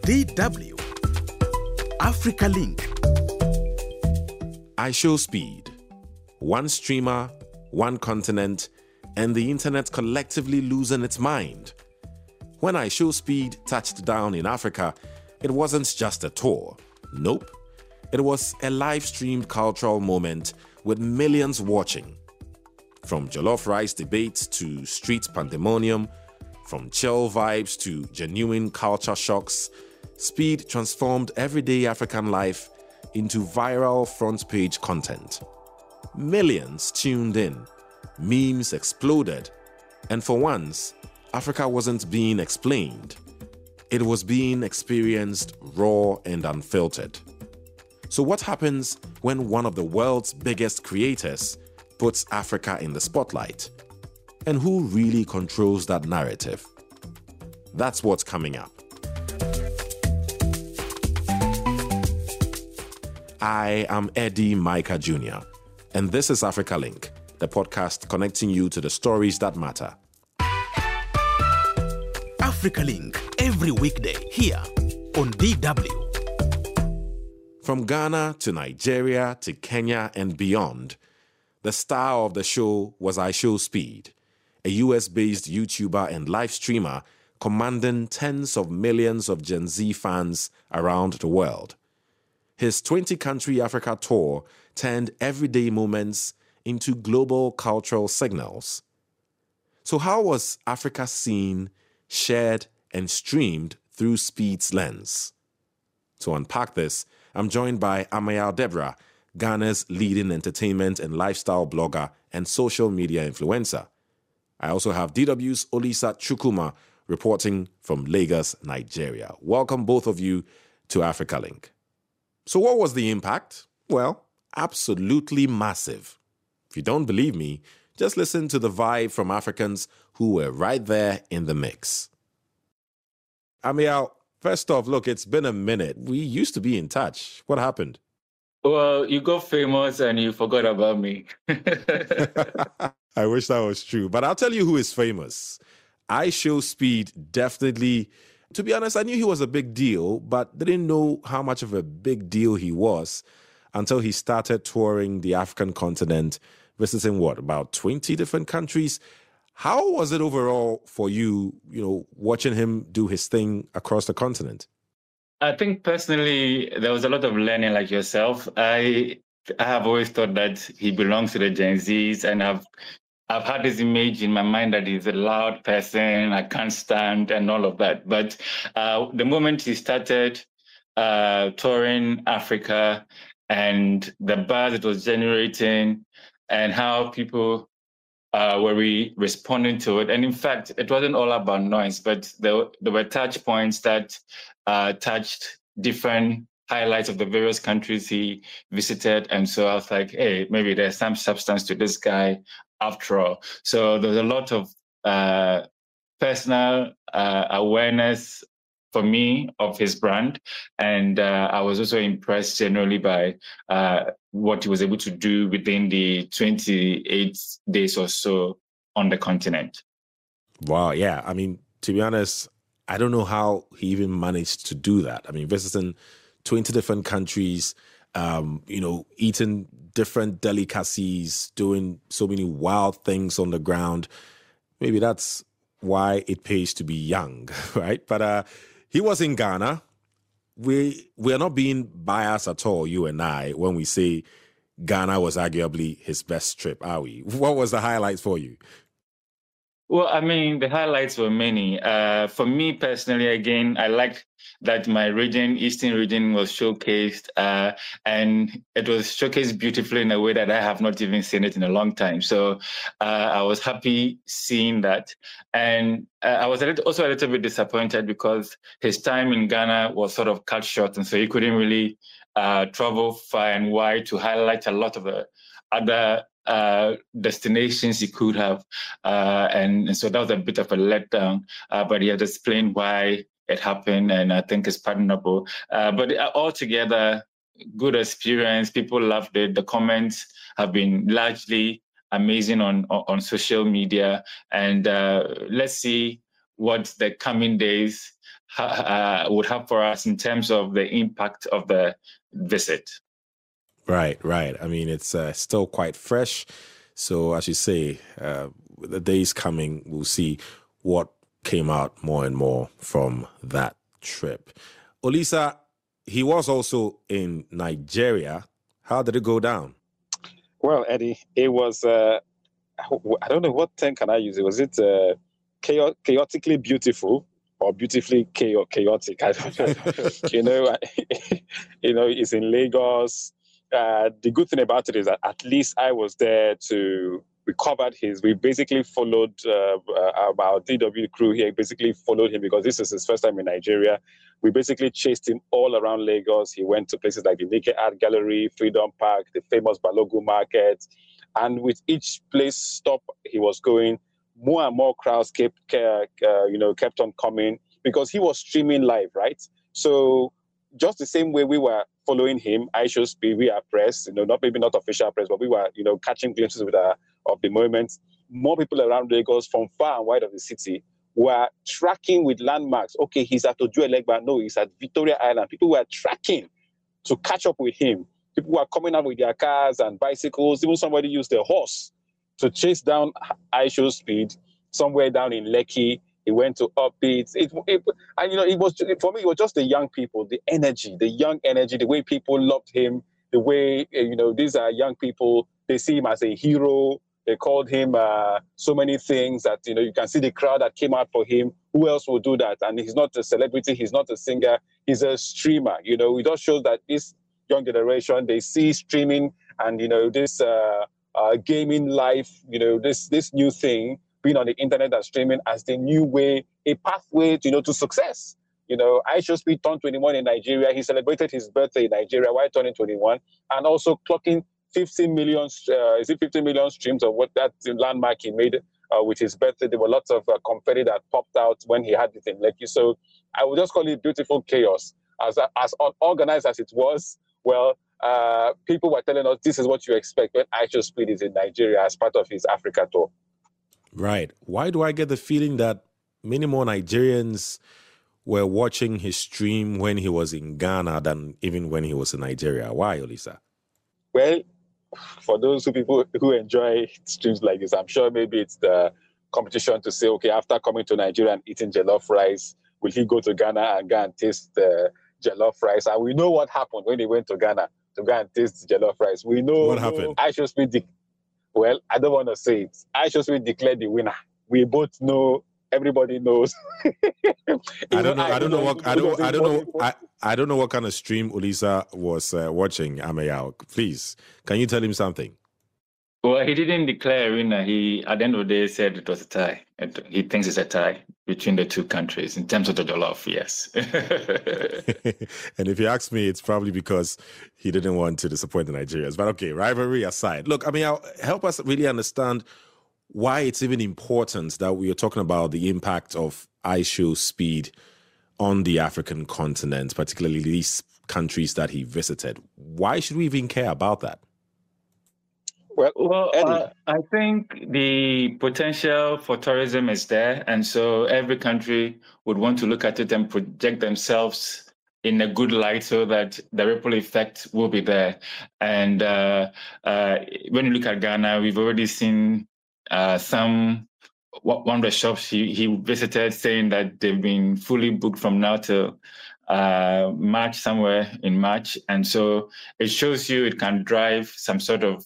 DW Africa Link. iShowSpeed. One streamer, one continent, and the internet collectively losing its mind. When iShowSpeed touched down in Africa, it wasn't just a tour. Nope. It was a live-streamed cultural moment with millions watching. From jollof rice debates to street pandemonium, from chill vibes to genuine culture shocks, Speed transformed everyday African life into viral front-page content. Millions tuned in, memes exploded, and for once, Africa wasn't being explained. It was being experienced raw and unfiltered. So what happens when one of the world's biggest creators puts Africa in the spotlight? And who really controls that narrative? That's what's coming up. I am Eddie Micah Jr., and this is Africa Link, the podcast connecting you to the stories that matter. Africa Link, every weekday here on DW. From Ghana to Nigeria to Kenya and beyond, the star of the show was iShowSpeed, a US-based YouTuber and live streamer commanding tens of millions of Gen Z fans around the world. His 20-country Africa tour turned everyday moments into global cultural signals. So how was Africa seen, shared, and streamed through Speed's lens? To unpack this, I'm joined by Amayal Deborah, Ghana's leading entertainment and lifestyle blogger and social media influencer. I also have DW's Olisa Chukuma reporting from Lagos, Nigeria. Welcome both of you to Africa Link. So what was the impact? Well, absolutely massive. If you don't believe me, just listen to the vibe from Africans who were right there in the mix. Amiel, first off, look, it's been a minute. We used to be in touch. What happened? Well, you got famous and you forgot about me. I wish that was true, but I'll tell you who is famous. iShowSpeed definitely. To be honest, I knew he was a big deal, but didn't know how much of a big deal he was until he started touring the African continent, visiting about 20 different countries. How was it overall for you, watching him do his thing across the continent? I think personally, there was a lot of learning like yourself. I have always thought that he belongs to the Gen Zs, and I've had this image in my mind that he's a loud person, I can't stand, and all of that. But the moment he started touring Africa and the buzz it was generating and how people were responding to it. And in fact, it wasn't all about noise, but there were touch points that touched different highlights of the various countries he visited. And so I was like, hey, maybe there's some substance to this guy after all. So there's a lot of personal awareness for me of his brand. And I was also impressed generally by what he was able to do within the 28 days or so on the continent. Wow, yeah. I mean, to be honest, I don't know how he even managed to do that. I mean, visiting 20 different countries, eating different delicacies, doing so many wild things on the ground. Maybe that's why it pays to be young, right? But he was in Ghana. We are not being biased at all, you and I, when we say Ghana was arguably his best trip, are we? What was the highlights for you? Well, I mean, the highlights were many. For me personally, again, I liked that my region, Eastern region, was showcased, and it was showcased beautifully in a way that I have not even seen it in a long time. So I was happy seeing that. And I was also a little bit disappointed because his time in Ghana was sort of cut short, and so he couldn't really travel far and wide to highlight a lot of the other destinations he could have. And so that was a bit of a letdown, but he had explained why it happened, and I think it's pardonable. But altogether, good experience. People loved it. The comments have been largely amazing on social media. And let's see what the coming days would have for us in terms of the impact of the visit. Right. I mean, it's still quite fresh. So, as you say, the days coming, we'll see what came out more and more from that trip. Olisa, he was also in Nigeria. How did it go down? Well, Eddie, it was, I don't know, what term can I use? Was it chaotically beautiful or beautifully chaotic? I don't know. It's in Lagos. The good thing about it is that at least I was there we basically followed our DW crew here, basically followed him because this is his first time in Nigeria. We basically chased him all around Lagos. He went to places like the Naked Art Gallery, Freedom Park, the famous Balogun Market. And with each place stop he was going, more and more crowds kept on coming because he was streaming live, right? So just the same way we were following him, iShowSpeed, we are press, maybe not official press, but we were, catching glimpses of the moment. More people around Lagos from far and wide of the city were tracking with landmarks. Okay, he's at Ojuelegba. No, he's at Victoria Island. People were tracking to catch up with him. People were coming out with their cars and bicycles. Even somebody used a horse to chase down iShowSpeed somewhere down in Lekki. He went to Upbeat. It was, for me, it was just the young people, the young energy, the way people loved him, the way, these are young people, they see him as a hero. They called him so many things that, you can see the crowd that came out for him. Who else will do that? And he's not a celebrity. He's not a singer. He's a streamer. It just shows that this young generation, they see streaming and, this gaming life, this new thing, being on the internet and streaming as the new way, a pathway to success. iShowSpeed turned 21 in Nigeria. He celebrated his birthday in Nigeria while turning 21 and also clocking 15 million streams of what that landmark he made with his birthday. There were lots of confetti that popped out when he had it in Lekki. So I would just call it beautiful chaos. As unorganized as it was, people were telling us this is what you expect when iShowSpeed is in Nigeria as part of his Africa tour. Right. Why do I get the feeling that many more Nigerians were watching his stream when he was in Ghana than even when he was in Nigeria? Why, Olisa? Well, for those people who enjoy streams like this, I'm sure maybe it's the competition to say, okay, after coming to Nigeria and eating jollof rice, will he go to Ghana and go and taste the jollof rice? And we know what happened when he went to Ghana to go and taste the jollof rice. We know what happened. Well, I don't want to say it. iShowSpeed declared the winner. We both know. Everybody knows. I don't know what kind of stream Olisa was watching. Ameyaw, please, can you tell him something? Well, he didn't declare a winner. He, at the end of the day, said it was a tie. He thinks it's a tie between the two countries in terms of the jollof, yes. And if you ask me, it's probably because he didn't want to disappoint the Nigerians. But okay, rivalry aside. Look, help us really understand why it's even important that we are talking about the impact of iShowSpeed on the African continent, particularly these countries that he visited. Why should we even care about that? Well, I think the potential for tourism is there. And so every country would want to look at it and project themselves in a good light so that the ripple effect will be there. And when you look at Ghana, we've already seen one of the shops he visited saying that they've been fully booked from now till March, somewhere in March. And so it shows you it can drive some sort of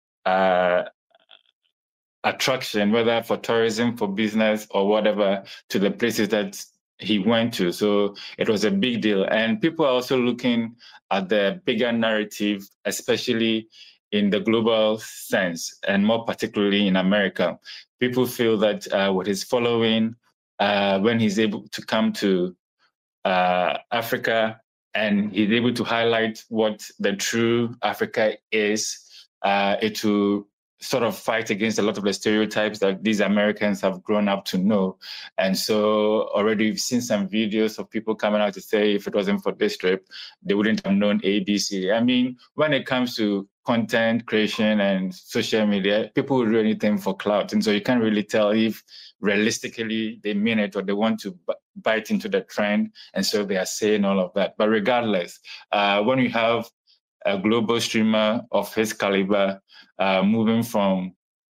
attraction, whether for tourism, for business, or whatever, to the places that he went to. So it was a big deal. And people are also looking at the bigger narrative, especially in the global sense, and more particularly in America. People feel that with his following, when he's able to come to Africa and he's able to highlight what the true Africa is, it will sort of fight against a lot of the stereotypes that these Americans have grown up to know. And so already we've seen some videos of people coming out to say if it wasn't for this trip, they wouldn't have known ABC. I mean, when it comes to content creation and social media, people will do anything for clout. And so you can't really tell if realistically they mean it or they want to bite into the trend, and so they are saying all of that. But regardless, when you have a global streamer of his caliber moving from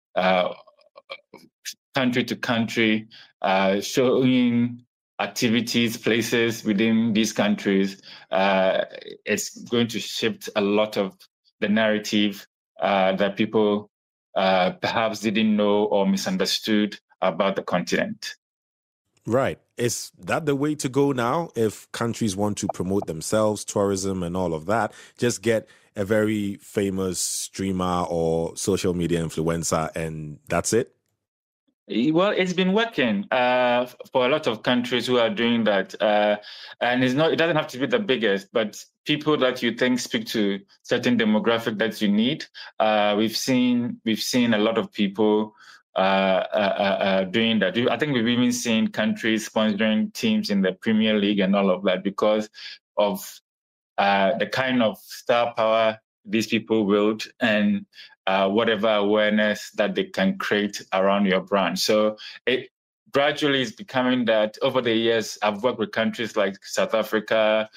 country to country, showing activities, places within these countries, it's going to shift a lot of the narrative that people perhaps didn't know or misunderstood about the continent. Right. Is that the way to go now? If countries want to promote themselves, tourism and all of that, just get a very famous streamer or social media influencer and that's it? Well, it's been working for a lot of countries who are doing that. And it doesn't have to be the biggest, but people that you think speak to certain demographic that you need. We've seen a lot of people doing that. I think we've even seen countries sponsoring teams in the Premier League and all of that because of the kind of star power these people wield and whatever awareness that they can create around your brand. So it gradually is becoming that. Over the years, I've worked with countries like South Africa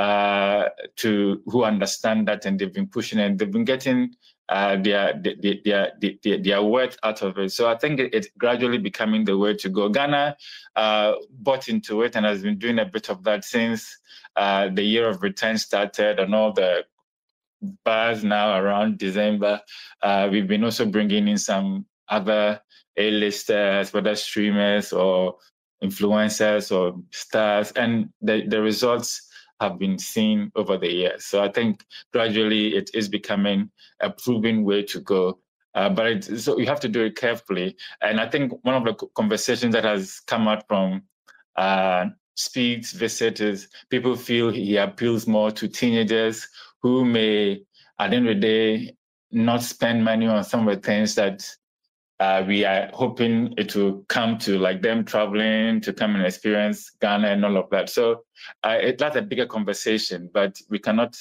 who understand that, and they've been pushing it. They've been getting their worth out of it. So I think it's gradually becoming the way to go. Ghana bought into it and has been doing a bit of that since the year of return started, and all the bars now around December. We've been also bringing in some other A-listers, whether streamers or influencers or stars, and the results have been seen over the years. So I think gradually it is becoming a proven way to go. So you have to do it carefully. And I think one of the conversations that has come out from Speed's visit is people feel he appeals more to teenagers who may, at the end of the day, not spend money on some of the things that we are hoping it will come to, like them traveling to come and experience Ghana and all of that. So that's a bigger conversation, but we cannot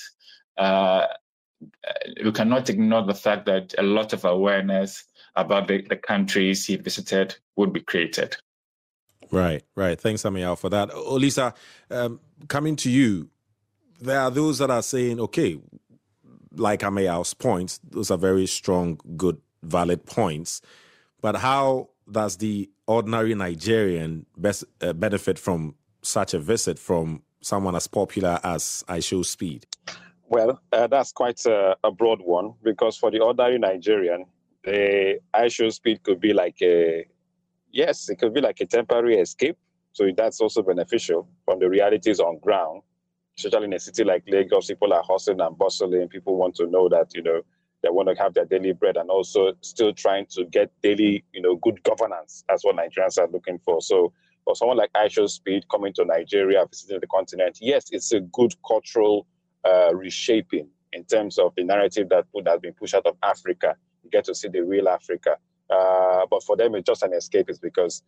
ignore the fact that a lot of awareness about the countries he visited would be created. Right. Thanks, Amiel, for that. Olisa, coming to you, there are those that are saying, okay, like Amiel's points, those are very strong, good, valid points. But how does the ordinary Nigerian benefit from such a visit from someone as popular as iShowSpeed? Well, that's quite a broad one, because for the ordinary Nigerian, the iShowSpeed could be like it could be like a temporary escape. So that's also beneficial from the realities on ground. Especially in a city like Lagos, people are hustling and bustling. People want to know that, they want to have their daily bread, and also still trying to get daily, good governance. That's what Nigerians are looking for. So for someone like iShowSpeed coming to Nigeria, visiting the continent, yes, it's a good cultural reshaping in terms of the narrative that has been pushed out of Africa. You get to see the real Africa. But for them, it's just an escape, is because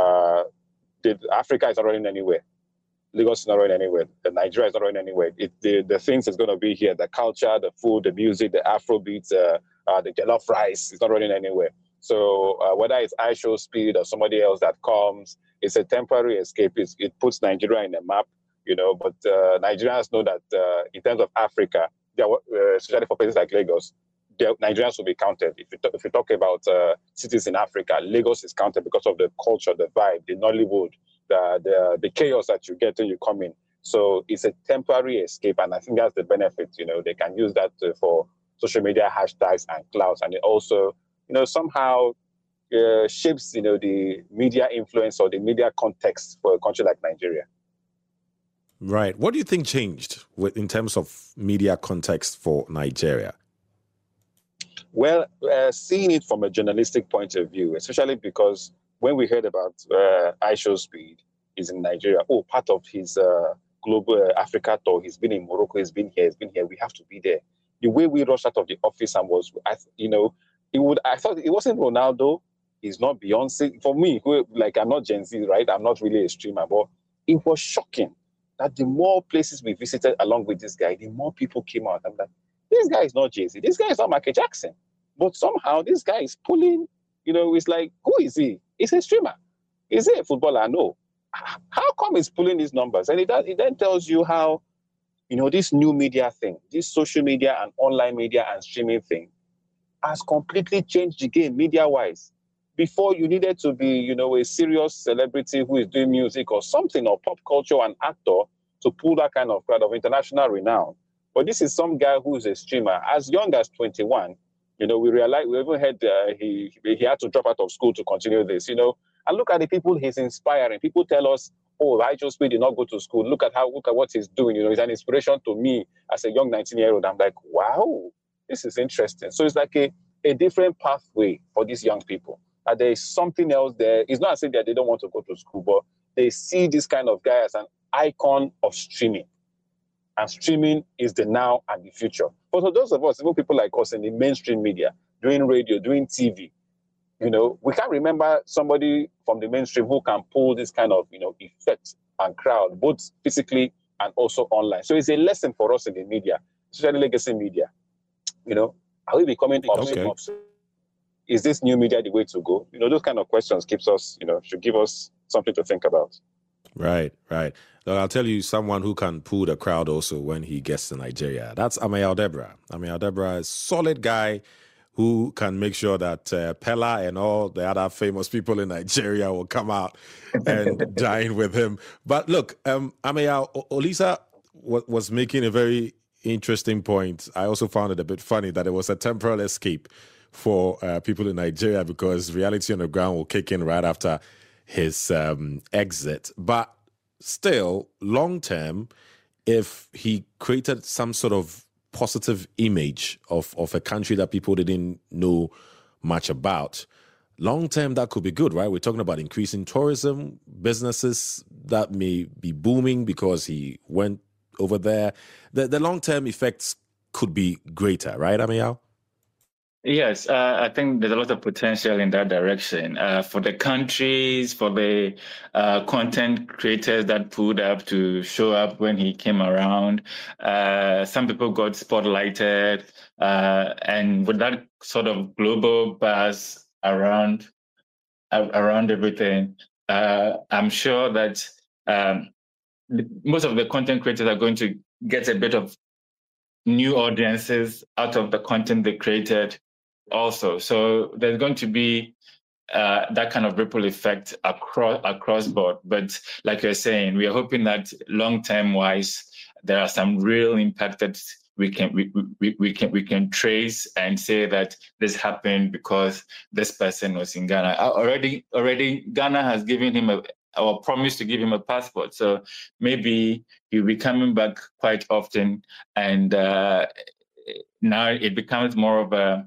Africa is not running anywhere. Lagos is not running anywhere. Nigeria is not running anywhere. The things is going to be here. The culture, the food, the music, the Afrobeats, the jollof rice is not running anywhere. So whether it's iShowSpeed or somebody else that comes, it's a temporary escape. It puts Nigeria in a map, but Nigerians know that in terms of Africa, especially for places like Lagos, Nigerians will be counted. If you talk about cities in Africa, Lagos is counted because of the culture, the vibe, the Nollywood, the chaos that you get when you come in. So it's a temporary escape, and I think that's the benefit. They can use that for social media hashtags and clouds, and it also, somehow shapes, the media influence or the media context for a country like Nigeria. Right. What do you think changed in terms of media context for Nigeria? Well, seeing it from a journalistic point of view, especially because when we heard about iShowSpeed is in Nigeria, part of his global Africa tour, he's been in Morocco, he's been here, we have to be there. The way we rushed out of the office and I thought it wasn't Ronaldo, he's not Beyonce. For me, I'm not Gen Z, right? I'm not really a streamer, but it was shocking that the more places we visited along with this guy, the more people came out. I'm like, this guy is not Jay-Z, this guy is not Michael Jackson. But somehow this guy is pulling, it's like, who is he? He's a streamer. Is he a footballer? No. how come he's pulling these numbers? And it then tells you how, this new media thing, this social media and online media and streaming thing has completely changed the game media-wise. Before, you needed to be, a serious celebrity who is doing music or something, or pop culture, an actor, to pull that kind of crowd of international renown. But this is some guy who is a streamer, as young as 21. We realized, we even heard he had to drop out of school to continue this, And look at the people he's inspiring. People tell us, oh, Righteous did not go to school. Look at what he's doing. He's an inspiration to me as a young 19-year-old. I'm like, wow, this is interesting. So it's like a different pathway for these young people. And there is something else there. It's not as if that they don't want to go to school, but they see this kind of guy as an icon of streaming. And streaming is the now and the future. But for those of us, even people like us in the mainstream media, doing radio, doing TV, we can't remember somebody from the mainstream who can pull this kind of, effect and crowd, both physically and also online. So it's a lesson for us in the media, especially legacy media. Are we becoming obsolete? Is this new media the way to go? Those kind of questions keeps us, should give us something to think about. Right. Look, I'll tell you someone who can pull the crowd also when he gets to Nigeria. That's Ame Aldebra. Ame Aldebra is a solid guy who can make sure that Pella and all the other famous people in Nigeria will come out and dine with him. But look, Olisa was making a very interesting point. I also found it a bit funny that it was a temporal escape for people in Nigeria because reality on the ground will kick in right after his exit. But still, long term, if he created some sort of positive image of a country that people didn't know much about, long term, that could be good, right? We're talking about increasing tourism, businesses that may be booming because he went over there. The long-term effects could be greater, right, Amiel? Yes, I think there's a lot of potential in that direction for the countries, for the content creators that pulled up to show up when he came around. Some people got spotlighted, and with that sort of global buzz around everything, I'm sure that most of the content creators are going to get a bit of new audiences out of the content they created also. So there's going to be that kind of ripple effect across board. But like you're saying, we are hoping that long-term wise, there are some real impact that we can trace and say that this happened because this person was in Ghana. Already Ghana has given him our promise to give him a passport. So maybe he'll be coming back quite often. And now it becomes more of a,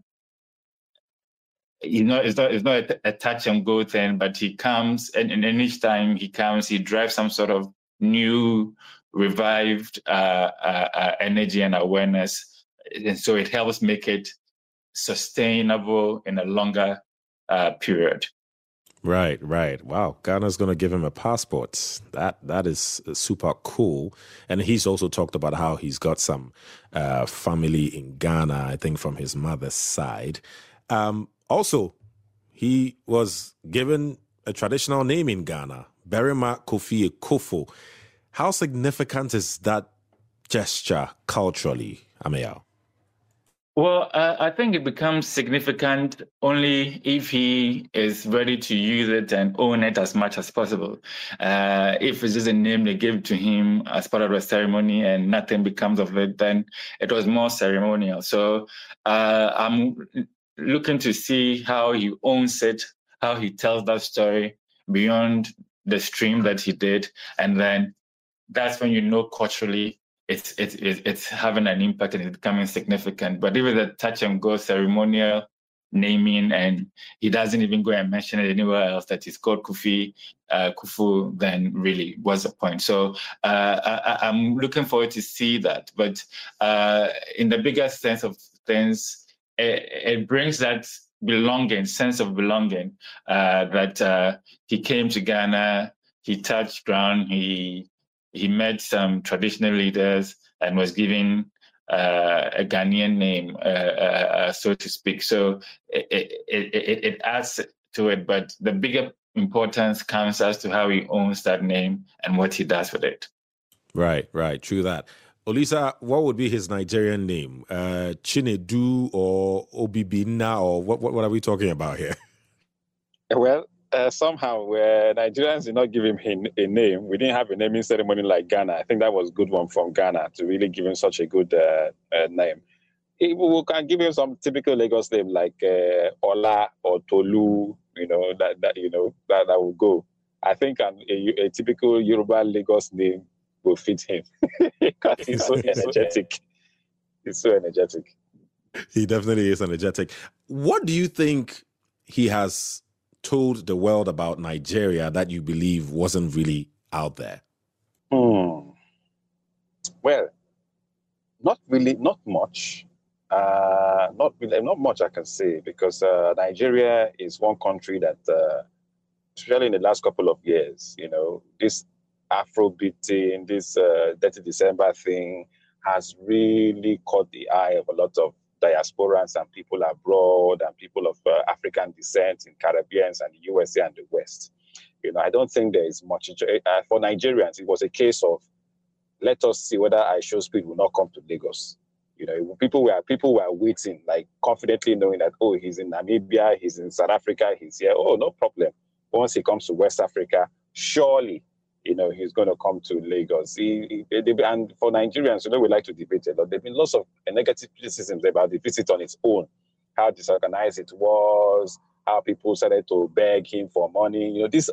it's not a touch and go thing, but he comes and each time he comes, he drives some sort of new, revived energy and awareness. And so it helps make it sustainable in a longer period. Right. Wow. Ghana's going to give him a passport. That is super cool. And he's also talked about how he's got some family in Ghana, I think from his mother's side. Also, he was given a traditional name in Ghana, Berima Kofi Akufo. How significant is that gesture culturally, Amiel? Well, I think it becomes significant only if he is ready to use it and own it as much as possible. If it's just a name they gave to him as part of the ceremony and nothing becomes of it, then it was more ceremonial. So I'm looking to see how he owns it, how he tells that story beyond the stream that he did. And then that's when you know culturally it's having an impact and it's becoming significant. But if it's a touch and go ceremonial naming and he doesn't even go and mention it anywhere else that he's called Kufu, then really what's the point? So I'm looking forward to see that. But in the bigger sense of things, it brings that sense of belonging, that he came to Ghana, he touched ground, he met some traditional leaders and was given a Ghanaian name, so to speak. So it adds to it. But the bigger importance comes as to how he owns that name and what he does with it. Right. True that. Olisa, what would be his Nigerian name? Chinedu or Obibina, or what are we talking about here? Well, somehow Nigerians did not give him a name. We didn't have a naming ceremony like Ghana. I think that was a good one from Ghana to really give him such a good name. We can give him some typical Lagos name like Ola or Tolu. That will go. I think a typical Yoruba Lagos name will fit him because he's so energetic. He's so energetic. He definitely is energetic. What do you think he has told the world about Nigeria that you believe wasn't really out there? Well, not much. Not much I can say, because Nigeria is one country that, especially in the last couple of years, this Afrobeat thing, this Dirty December thing has really caught the eye of a lot of diasporans and people abroad and people of African descent in Caribbeans and the USA and the West. I don't think there is much. For Nigerians, it was a case of, let us see whether I Show Speed will not come to Lagos. People were waiting, like confidently knowing that, oh, he's in Namibia, he's in South Africa, he's here. Oh, no problem. Once he comes to West Africa, surely, he's going to come to Lagos. And for Nigerians, we like to debate a lot. There've been lots of negative criticisms about the visit on its own, how disorganized it was, how people started to beg him for money. These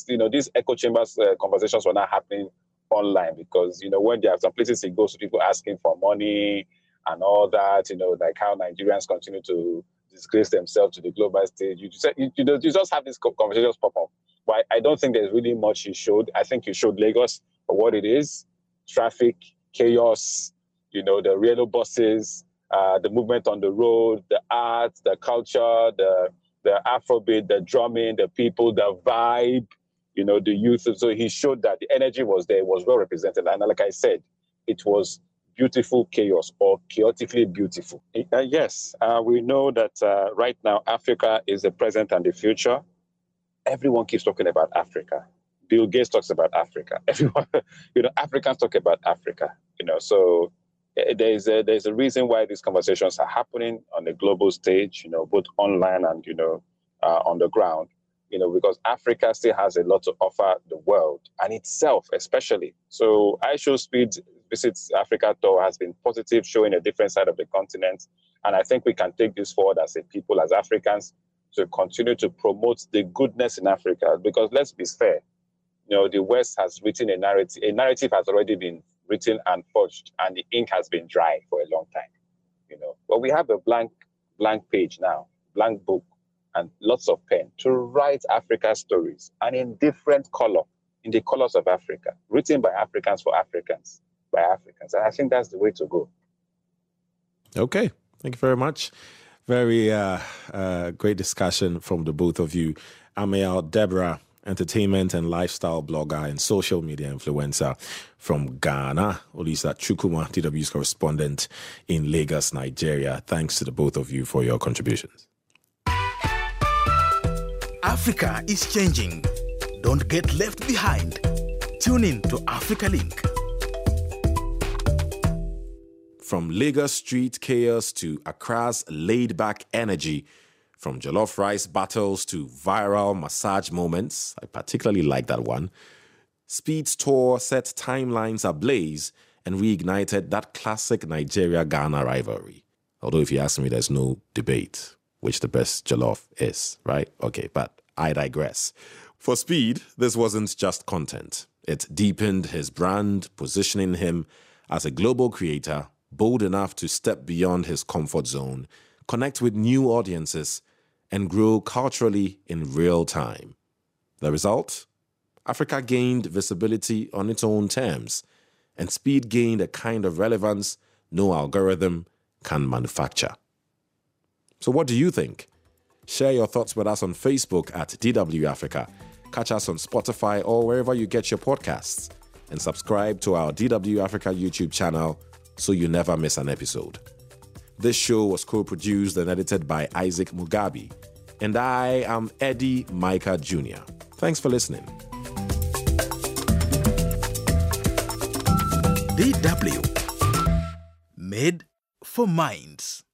echo chambers conversations were not happening online, because when there are some places he goes to, people asking for money and all that, like how Nigerians continue to disgrace themselves to the global stage. You just have these conversations pop up. But I don't think there's really much he showed. I think he showed Lagos for what it is: traffic, chaos, the railway buses, the movement on the road, the art, the culture, the Afrobeat, the drumming, the people, the vibe, the youth. So he showed that the energy was there, was well represented. And like I said, it was beautiful chaos, or chaotically beautiful. Yes, we know that right now Africa is the present and the future. Everyone keeps talking about Africa. Bill Gates talks about Africa. Everyone, Africans talk about Africa. So there's a reason why these conversations are happening on the global stage. Both online and on the ground. Because Africa still has a lot to offer the world, and itself especially. So I Show Speed Visits Africa tour has been positive, showing a different side of the continent. And I think we can take this forward as a people, as Africans, to continue to promote the goodness in Africa. Because let's be fair, the West has written a narrative. A narrative has already been written and forged, and the ink has been dry for a long time. But we have a blank page now, blank book, and lots of pen to write Africa's stories, and in different color, in the colors of Africa, written by Africans for Africans, by Africans. And I think that's the way to go. Okay, thank you very much. Very great discussion from the both of you. Amiel Deborah, entertainment and lifestyle blogger and social media influencer from Ghana. Olisa Chukwuma, DW's correspondent in Lagos, Nigeria. Thanks to the both of you for your contributions. Africa is changing. Don't get left behind. Tune in to Africa Link. From Lagos street chaos to Accra's laid-back energy, from jollof rice battles to viral massage moments, I particularly like that one, Speed's tour set timelines ablaze and reignited that classic Nigeria-Ghana rivalry. Although if you ask me, there's no debate which the best jollof is, right? Okay, but I digress. For Speed, this wasn't just content. It deepened his brand, positioning him as a global creator, bold enough to step beyond his comfort zone, connect with new audiences, and grow culturally in real time. The result? Africa gained visibility on its own terms, and Speed gained a kind of relevance no algorithm can manufacture. So what do you think? Share your thoughts with us on Facebook at DW Africa. Catch us on Spotify or wherever you get your podcasts. And subscribe to our DW Africa YouTube channel so you never miss an episode. This show was co-produced and edited by Isaac Mugabe. And I am Eddie Micah Jr. Thanks for listening. DW. Made for Minds.